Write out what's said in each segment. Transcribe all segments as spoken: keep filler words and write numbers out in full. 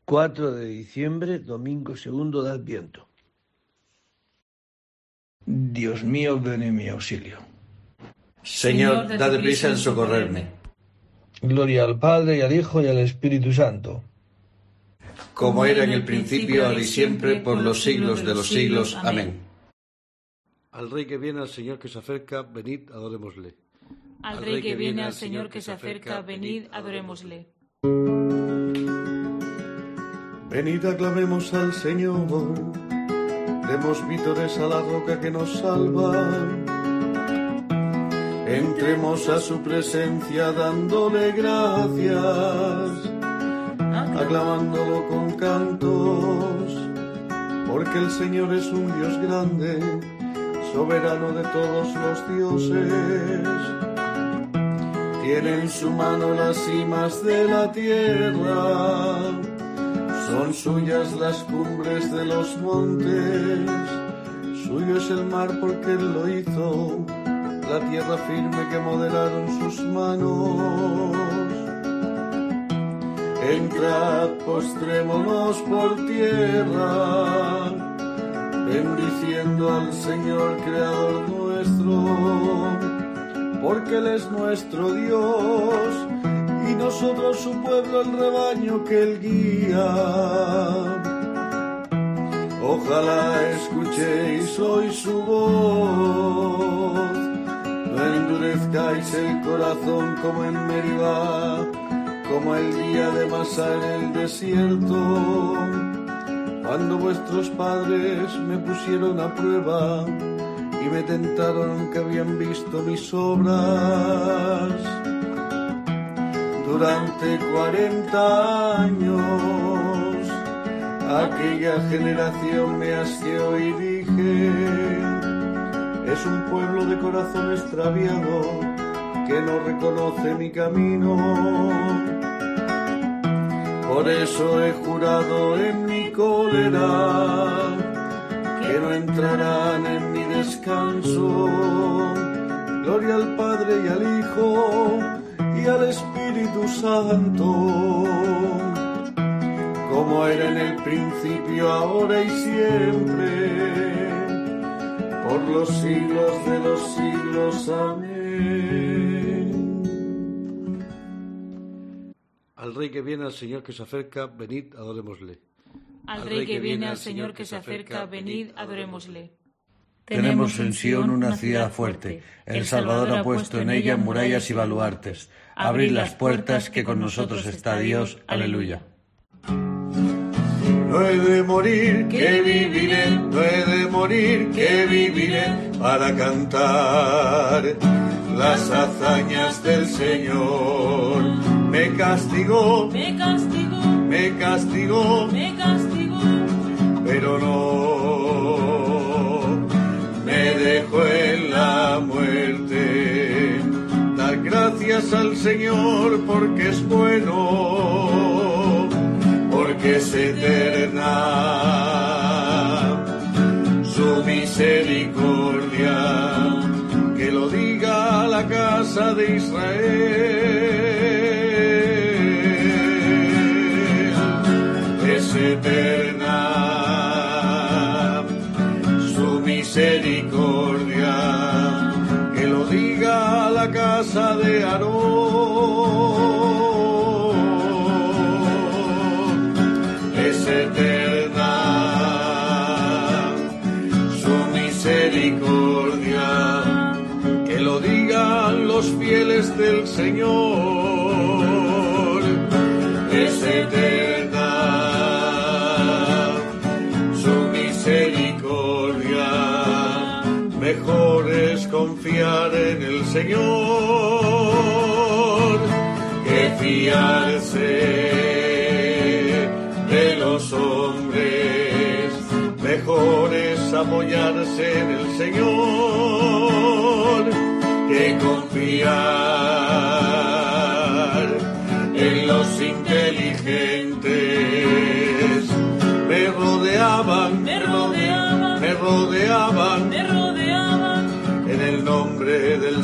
cuatro de diciembre, domingo segundo de Adviento. Dios mío, ven en mi auxilio. Señor, date prisa en socorrerme. Gloria al Padre, y al Hijo, y al Espíritu Santo. Como era en el principio, ahora y siempre, por los siglos de los siglos. Amén. Al Rey que viene, al Señor que se acerca, venid, adorémosle. Al Rey que viene, al Señor que se acerca, venid, adorémosle. Venid, aclamemos al Señor, demos vítores a la roca que nos salva. Entremos a su presencia dándole gracias, aclamándolo con cantos, porque el Señor es un Dios grande, soberano de todos los dioses. Tiene en su mano las cimas de la tierra, son suyas las cumbres de los montes, suyo es el mar porque Él lo hizo, la tierra firme que modelaron sus manos. Entrad, postrémonos por tierra, bendiciendo al Señor Creador nuestro, porque Él es nuestro Dios, y nosotros su pueblo, el rebaño que Él guía. Ojalá escuchéis hoy su voz, no endurezcáis el corazón como en Meribá, como el día de Masá en el desierto, cuando vuestros padres me pusieron a prueba y me tentaron que habían visto mis obras. Durante cuarenta años aquella generación me asqueó y dije: es un pueblo de corazón extraviado que no reconoce mi camino. Por eso he jurado en mi cólera que no entrarán en mi descanso. Gloria al Padre y al Hijo y al Espíritu Santo, como era en el principio, ahora y siempre, por los siglos de los siglos. Amén. Al Rey que viene, al Señor que se acerca, venid, adorémosle. Al Rey que viene, al Señor que se acerca, venid, adorémosle. Tenemos en Sion una ciudad fuerte, el Salvador ha puesto en ella murallas y baluartes. Abrid las puertas, que con nosotros está Dios. Aleluya. No he de morir, que viviré, no he de morir, que viviré, para cantar las hazañas del Señor. Me castigó, Me castigó, me castigó, me castigó, pero no me dejó en la muerte. Dar gracias al Señor porque es bueno, porque es eterna su misericordia. Que lo diga la casa de Israel, es eterna su misericordia. Que lo diga la casa de Aarón, es eterna su misericordia. Que lo digan los fieles del Señor, es eterna su misericordia. Mejor es confiar en el Señor que fiarse de los hombres. Mejor es apoyarse en el Señor que confiar en los inteligentes. Me rodeaban, me rodeaban, me rodeaban, me rodeaban, en el nombre del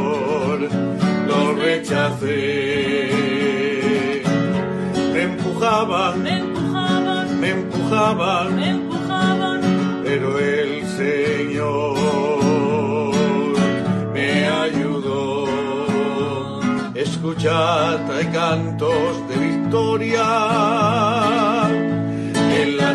Señor los rechacé. Me empujaban empujaban, me empujaban, me empujaban, me empujaban, pero el Señor me ayudó. Escuchad, hay cantos de victoria en las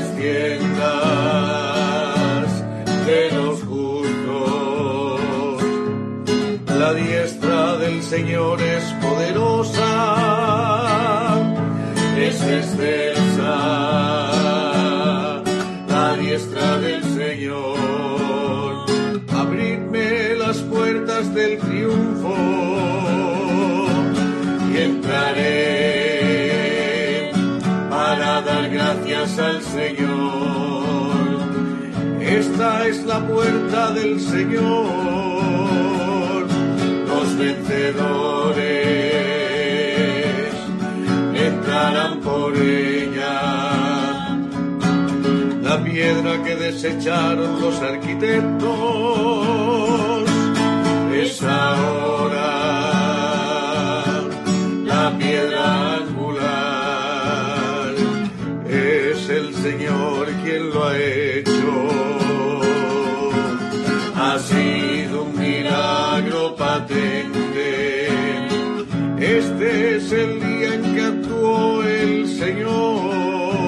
tiendas de los justos. La diestra del Señor es poderosa, es excelsa, la diestra del Señor. Abridme las puertas del triunfo y entraré para dar gracias al Señor. Esta es la puerta del Señor, los vencedores entrarán por ella. La piedra que desecharon los arquitectos es ahora la piedra angular. Es el Señor quien lo ha hecho. Ha sido un milagro patente. Este es el día en que actuó el Señor.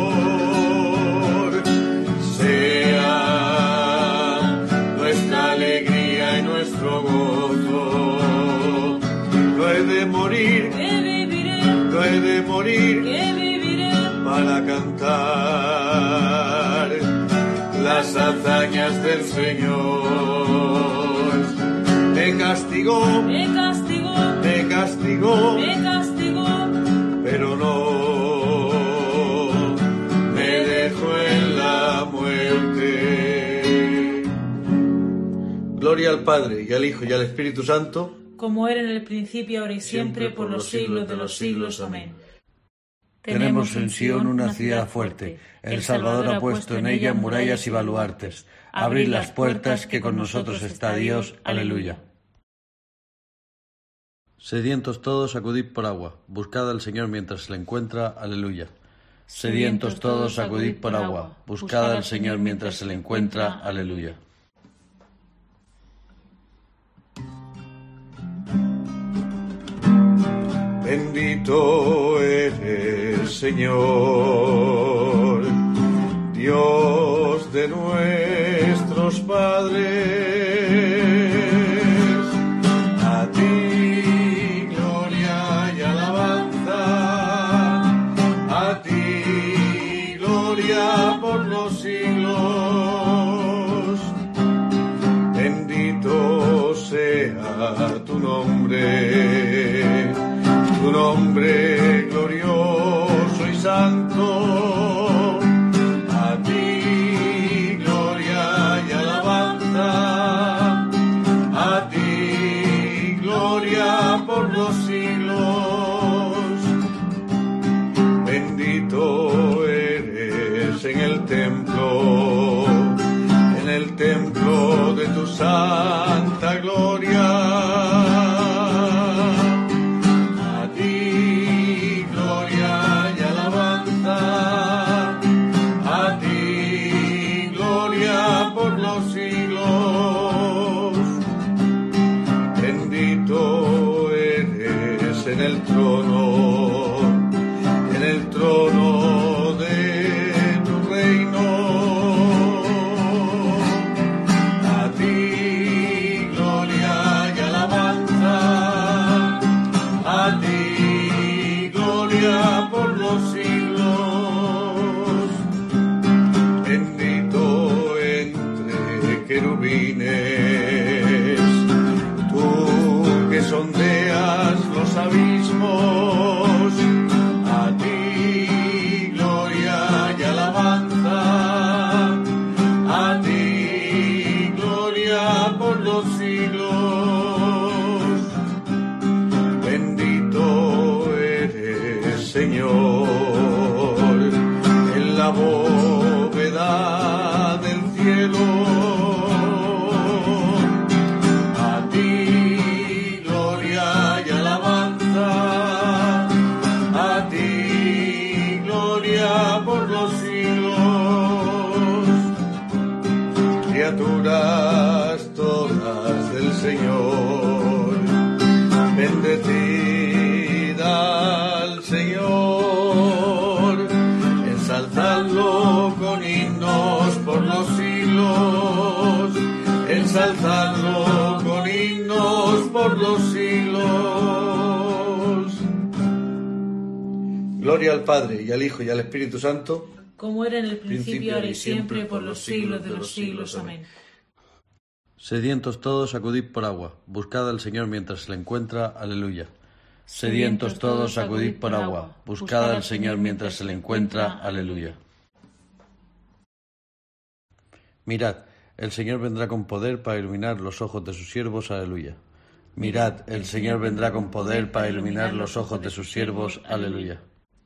Sea nuestra alegría y nuestro gozo. No he de morir, que viviré, no he de morir que viviré, para cantar las hazañas del Señor. Me castigó, me castigó, me castigó, me castigó, pero no me dejó en la muerte. Gloria al Padre, y al Hijo, y al Espíritu Santo, como era en el principio, ahora y siempre, por los siglos de los siglos. Amén. Tenemos en Sion una ciudad fuerte. El Salvador ha puesto en ella murallas y baluartes. Abrid las puertas, que con nosotros está Dios. Aleluya. Sedientos todos, acudid por agua. Buscad al Señor mientras se le encuentra. Aleluya. Sedientos todos, acudid por agua. Buscad al Señor mientras se le encuentra. Aleluya. bendito eres, Señor, Dios de nuestros padres. A ti gloria y alabanza, a ti gloria por los siglos. Bendito sea tu nombre, tu nombre glorioso y santo. A ti gloria y alabanza, a ti gloria por los siglos. Bendito eres en el templo, en el templo de tu santa gloria. En el trono, en el trono de tu reino, a ti gloria y alabanza, a ti gloria por los siglos. Bendito entre querubines, tú que sondeas los abismos, a ti gloria y alabanza, a ti gloria por los siglos. Bendito eres, Señor, en la bóveda del cielo. Gloria criaturas todas del Señor. Bendecid al Señor, ensalzadlo con himnos por los siglos, ensalzadlo con himnos por los siglos. Gloria al Padre, y al Hijo, y al Espíritu Santo, como era en el principio, ahora y siempre, por los siglos de los siglos. Amén. Sedientos todos, acudid por agua. Buscad al Señor mientras se le encuentra. Aleluya. Sedientos todos, acudid por agua. Buscad al Señor mientras se le encuentra. Aleluya. Mirad, el Señor vendrá con poder para iluminar los ojos de sus siervos. Aleluya. Mirad, el Señor vendrá con poder para iluminar los ojos de sus siervos. Aleluya.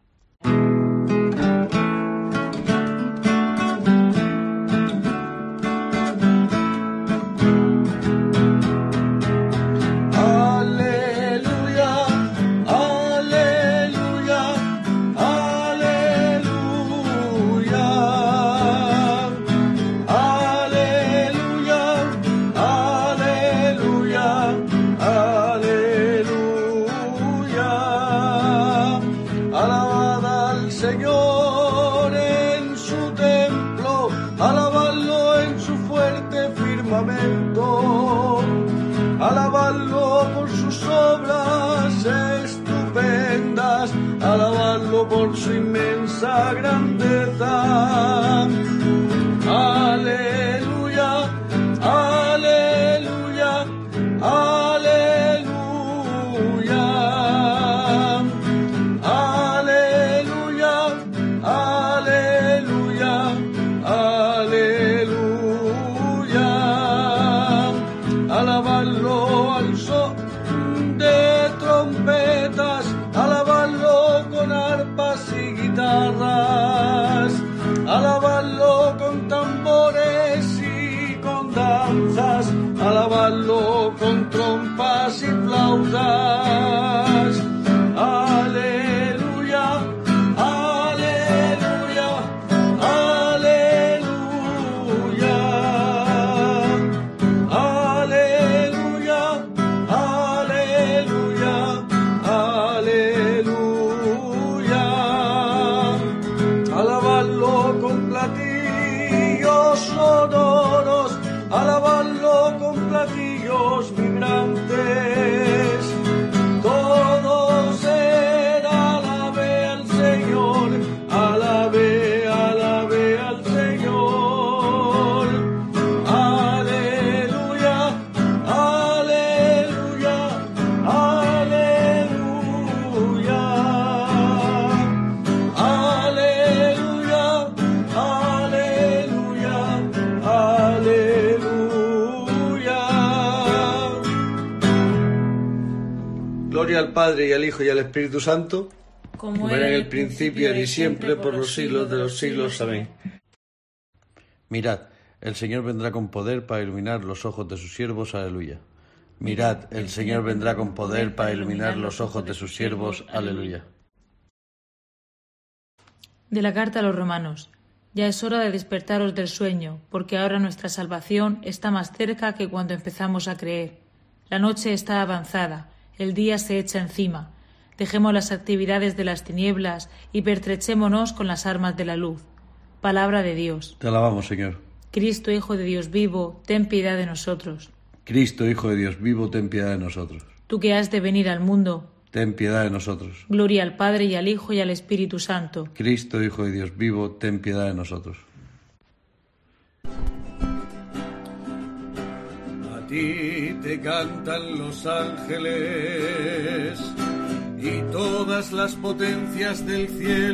Alabadlo por sus obras estupendas, alabadlo por su inmensa grandeza. Aleluya, aleluya, aleluya, aleluya, aleluya, aleluya. Alabadlo al son de trompetas, alabadlo con arpas y guitarras, alabadlo con tambores y con danzas, alabadlo con trompas y flautas. Aleluya, aleluya, aleluya. Sonoros, alabadlo con platillos vibrantes. Todo será alabe al Señor, alabe, alabe al Señor. Aleluya, aleluya, aleluya. Aleluya, aleluya. Aleluya. Gloria al Padre, y al Hijo, y al Espíritu Santo, como era en el principio, ahora y siempre, por los siglos de los siglos. Amén. Mirad, el Señor vendrá con poder para iluminar los ojos de sus siervos. Aleluya. Mirad, el Señor vendrá con poder para iluminar los ojos de sus siervos. Aleluya. De la carta a los Romanos. Ya es hora de despertaros del sueño, porque ahora nuestra salvación está más cerca que cuando empezamos a creer. La noche está avanzada, el día se echa encima. Dejemos las actividades de las tinieblas y pertrechémonos con las armas de la luz. Palabra de Dios. Te alabamos, Señor. Cristo, Hijo de Dios vivo, ten piedad de nosotros. Cristo, Hijo de Dios vivo, ten piedad de nosotros. Tú que has de venir al mundo, ten piedad de nosotros. Gloria al Padre, y al Hijo, y al Espíritu Santo. Cristo, Hijo de Dios vivo, ten piedad de nosotros. A ti te cantan los ángeles y todas las potencias del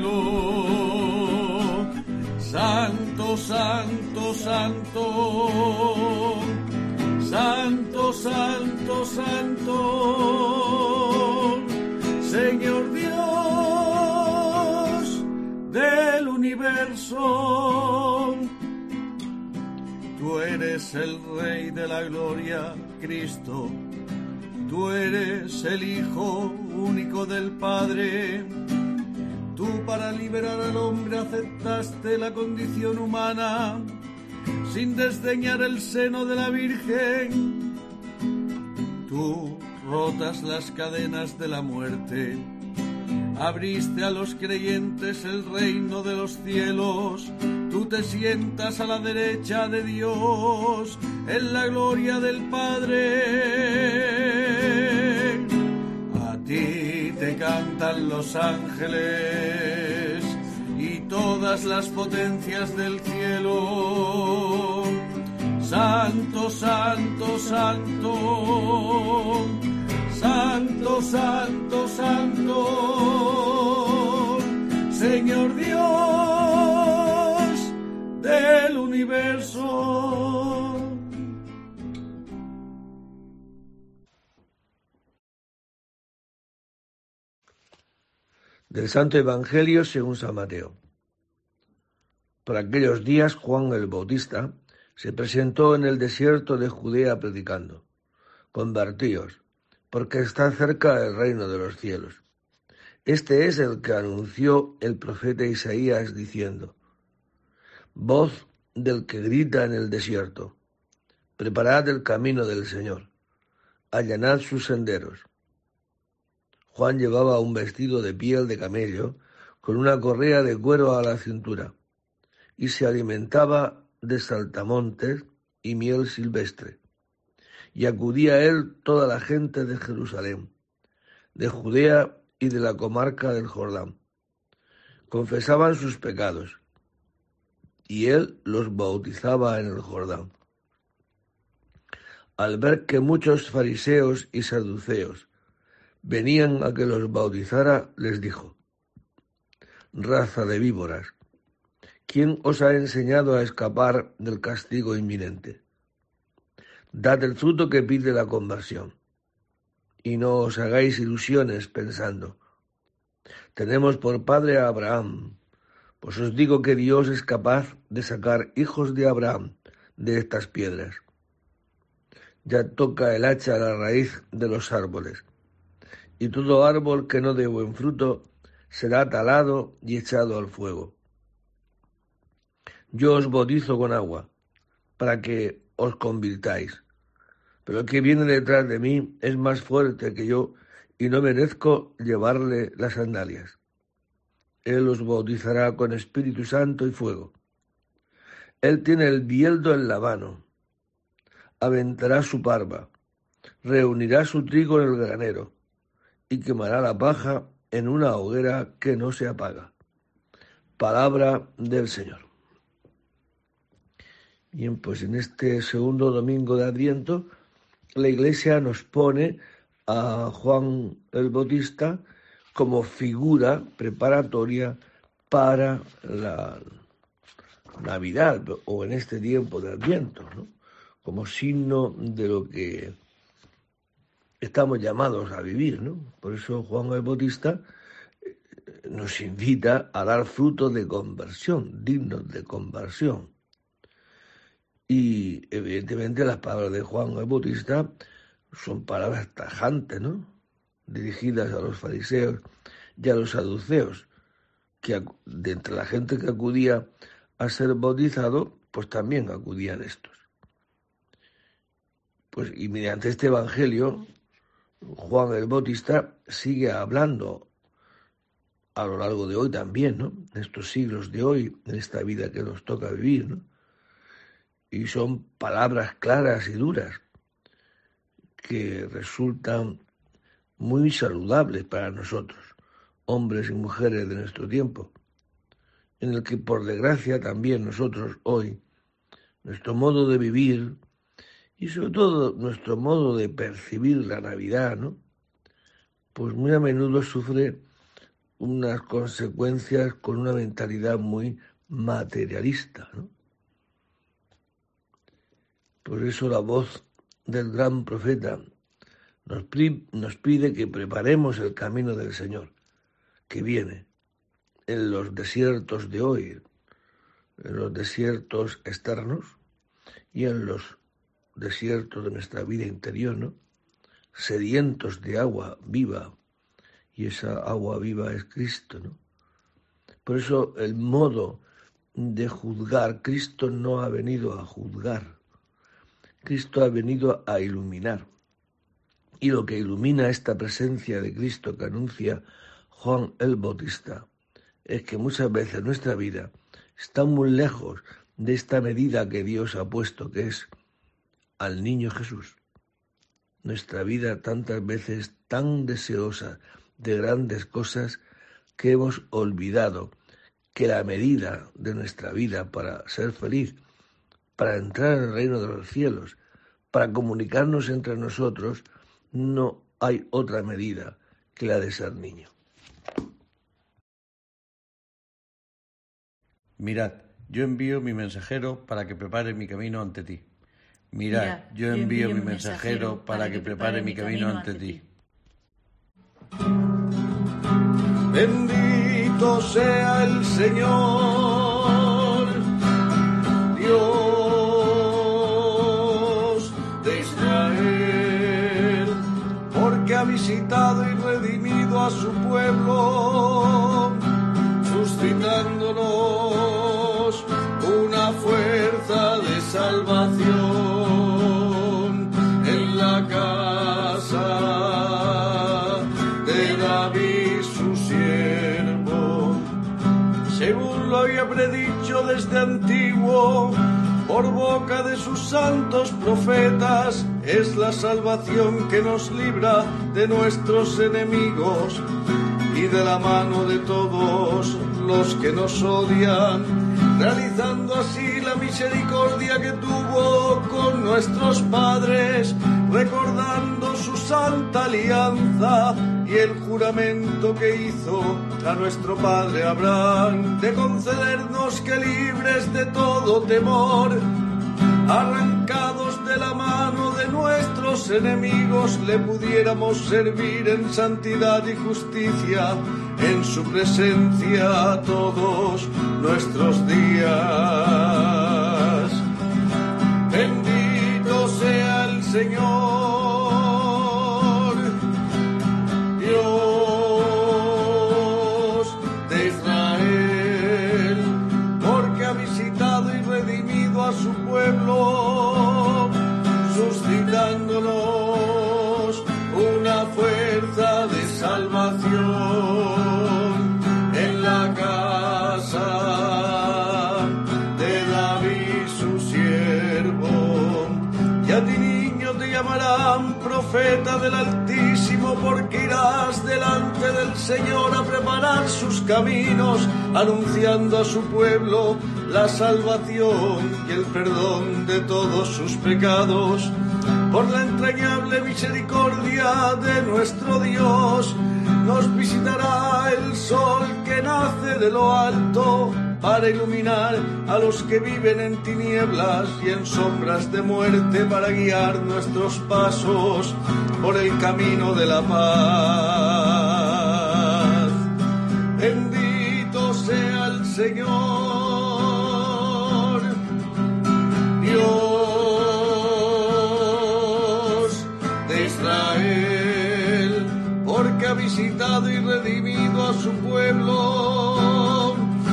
cielo. Santo, santo, santo. Santo, santo, santo, Señor Dios del universo. Tú eres el Rey de la gloria, Cristo. Tú eres el Hijo único del Padre. Tú para liberar al hombre aceptaste la condición humana. sin desdeñar el seno de la Virgen. Tú rotas las cadenas de la muerte, abriste a los creyentes el reino de los cielos. Tú te sientas a la derecha de Dios, en la gloria del Padre. A ti te cantan los ángeles y todas las potencias del cielo. Santo, santo, santo, santo, santo, santo, Señor Dios del universo. Del Santo Evangelio según San Mateo. Por aquellos días Juan el Bautista se presentó en el desierto de Judea predicando: convertíos, porque está cerca el reino de los cielos. Este es el que anunció el profeta Isaías diciendo: voz del que grita en el desierto, preparad el camino del Señor, allanad sus senderos. Juan llevaba un vestido de piel de camello con una correa de cuero a la cintura y se alimentaba de saltamontes y miel silvestre. Y acudía a él toda la gente de Jerusalén, de Judea y de la comarca del Jordán. Confesaban sus pecados, y él los bautizaba en el Jordán. Al ver que muchos fariseos y saduceos venían a que los bautizara, les dijo: raza de víboras, ¿quién os ha enseñado a escapar del castigo inminente? Dad el fruto que pide la conversión, y no os hagáis ilusiones pensando: tenemos por padre a Abraham. Pues os digo que Dios es capaz de sacar hijos de Abraham de estas piedras. Ya toca el hacha a la raíz de los árboles, y todo árbol que no dé buen fruto será talado y echado al fuego. Yo os bautizo con agua, para que os convirtáis, pero el que viene detrás de mí es más fuerte que yo, y no merezco llevarle las sandalias. Él os bautizará con Espíritu Santo y fuego. Él tiene el bieldo en la mano, aventará su parva, reunirá su trigo en el granero, y quemará la paja en una hoguera que no se apaga. Palabra del Señor. Bien, pues en este segundo domingo de Adviento, la Iglesia nos pone a Juan el Bautista como figura preparatoria para la Navidad o en este tiempo de Adviento, ¿no? Como signo de lo que estamos llamados a vivir, ¿no? Por eso Juan el Bautista nos invita a dar frutos de conversión, dignos de conversión. Y evidentemente las palabras de Juan el Bautista son palabras tajantes, ¿no? Dirigidas a los fariseos y a los saduceos, que de entre la gente que acudía a ser bautizado, pues también acudían estos. Pues y mediante este evangelio, Juan el Bautista sigue hablando a lo largo de hoy también, ¿no? En estos siglos de hoy, en esta vida que nos toca vivir, ¿no? Y son palabras claras y duras que resultan muy saludables para nosotros, hombres y mujeres de nuestro tiempo, en el que por desgracia también nosotros hoy, nuestro modo de vivir y sobre todo nuestro modo de percibir la Navidad, ¿no? Pues muy a menudo sufre unas consecuencias con una mentalidad muy materialista, ¿no? Por eso la voz del gran profeta nos, nos pide que preparemos el camino del Señor, que viene en los desiertos de hoy, en los desiertos externos y en los desiertos de nuestra vida interior, ¿no? Sedientos de agua viva, y esa agua viva es Cristo, ¿no? Por eso el modo de juzgar. Cristo no ha venido a juzgar. Cristo ha venido a iluminar. Y lo que ilumina esta presencia de Cristo que anuncia Juan el Bautista es que muchas veces nuestra vida está muy lejos de esta medida que Dios ha puesto, que es al niño Jesús. Nuestra vida tantas veces tan deseosa de grandes cosas que hemos olvidado que la medida de nuestra vida para ser feliz, para entrar en el reino de los cielos, para comunicarnos entre nosotros, no hay otra medida que la de ser niño. Mirad, yo envío mi mensajero para que prepare mi camino ante ti. Mirad, Mirad yo envío mi mensajero para que prepare mi camino ante ti. Bendito sea el Señor, Dios de Israel, porque ha visitado y redimido a su pueblo, suscitándonos una fuerza de salvación en la casa de David su siervo, según lo había predicho desde antiguo por boca de sus santos profetas. Es la salvación que nos libra de nuestros enemigos y de la mano de todos los que nos odian, realizando así la misericordia que tuvo con nuestros padres, recordando su santa alianza y el juramento que hizo a nuestro padre Abraham, de concedernos que libres de todo temor, arrancados de la mano de nuestros enemigos, le pudiéramos servir en santidad y justicia en su presencia todos nuestros días. Bendito sea el Señor, Dios de Israel, porque ha visitado y redimido a su pueblo, suscitándonos una fuerza de salvación en la casa de David su siervo. Y a ti, niño, te llamarán profeta del Altísimo, porque irás delante del Señor a preparar sus caminos, anunciando a su pueblo la salvación y el perdón de todos sus pecados. Por la entrañable misericordia de nuestro Dios, nos visitará el sol que nace de lo alto, para iluminar a los que viven en tinieblas y en sombras de muerte, para guiar nuestros pasos por el camino de la paz. Bendito sea el Señor, Dios de Israel, porque ha visitado y redimido a su pueblo,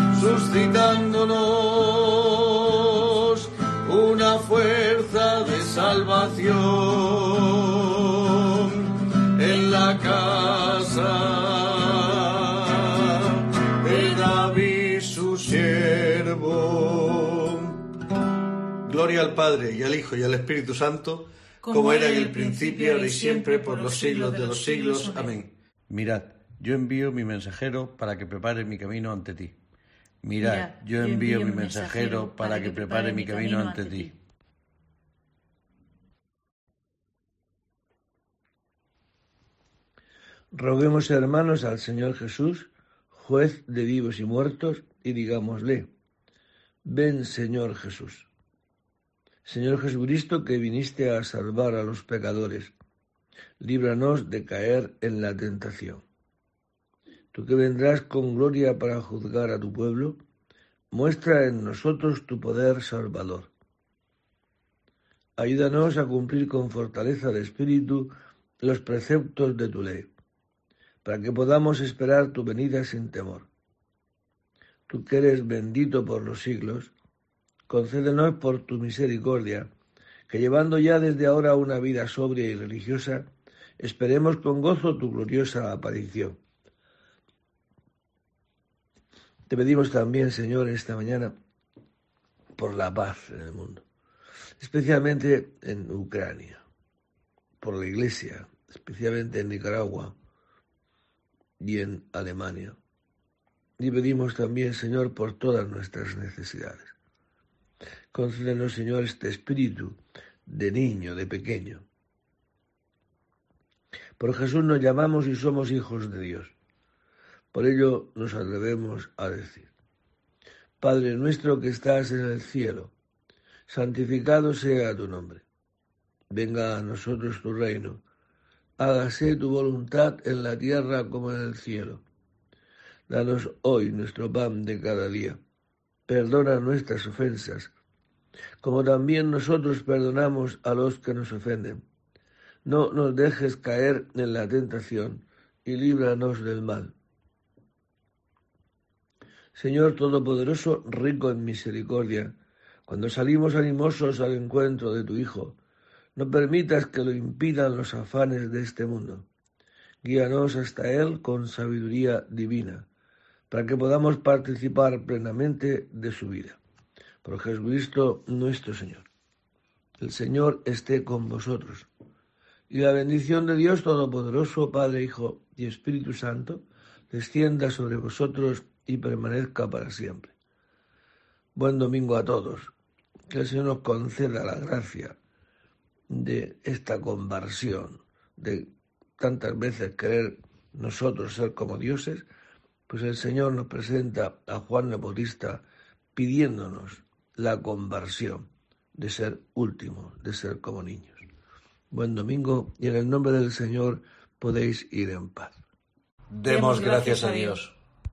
suscitándonos una fuerza de salvación en la casa de David su siervo. Gloria al Padre, y al Hijo, y al Espíritu Santo, como, como era en el principio, ahora y siempre, por los siglos de los siglos. Amén. Mirad, yo envío mi mensajero para que prepare mi camino ante ti. Mirad, yo envío mi mensajero para que prepare mi camino ante ti. Roguemos, hermanos, al Señor Jesús, juez de vivos y muertos, y digámosle: ven, Señor Jesús. Señor Jesucristo, que viniste a salvar a los pecadores, líbranos de caer en la tentación. Tú que vendrás con gloria para juzgar a tu pueblo, muestra en nosotros tu poder salvador. Ayúdanos a cumplir con fortaleza de espíritu los preceptos de tu ley, para que podamos esperar tu venida sin temor. tú que eres bendito por los siglos, concédenos por tu misericordia, que llevando ya desde ahora una vida sobria y religiosa, esperemos con gozo tu gloriosa aparición. Te pedimos también, Señor, esta mañana, por la paz en el mundo, especialmente en Ucrania, por la Iglesia, especialmente en Nicaragua y en Alemania. Y pedimos también, Señor, por todas nuestras necesidades. Concédenos, Señor, este espíritu de niño, de pequeño. Por Jesús nos llamamos y somos hijos de Dios. Por ello nos atrevemos a decir: Padre nuestro que estás en el cielo, santificado sea tu nombre. Venga a nosotros tu reino. Hágase tu voluntad en la tierra como en el cielo. Danos hoy nuestro pan de cada día. Perdona nuestras ofensas, como también nosotros perdonamos a los que nos ofenden. No nos dejes caer en la tentación y líbranos del mal. Señor Todopoderoso, rico en misericordia, cuando salimos animosos al encuentro de tu Hijo, no permitas que lo impidan los afanes de este mundo. Guíanos hasta Él con sabiduría divina, para que podamos participar plenamente de su vida. Por Jesucristo nuestro Señor. El Señor esté con vosotros. Y la bendición de Dios Todopoderoso, Padre, Hijo y Espíritu Santo, descienda sobre vosotros y permanezca para siempre. Buen domingo a todos. Que el Señor nos conceda la gracia de esta conversión, de tantas veces querer nosotros ser como dioses, pues el Señor nos presenta a Juan el Bautista pidiéndonos la conversión de ser últimos, de ser como niños. Buen domingo y en el nombre del Señor podéis ir en paz. Demos gracias a Dios.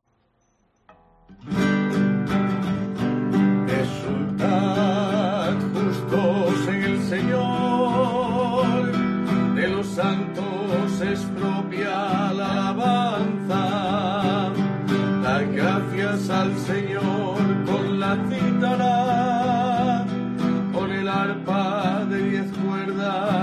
Exultad justos en el Señor, de los santos es propia la alabanza. Dad gracias al Señor con la cítara, con el arpa de diez cuerdas.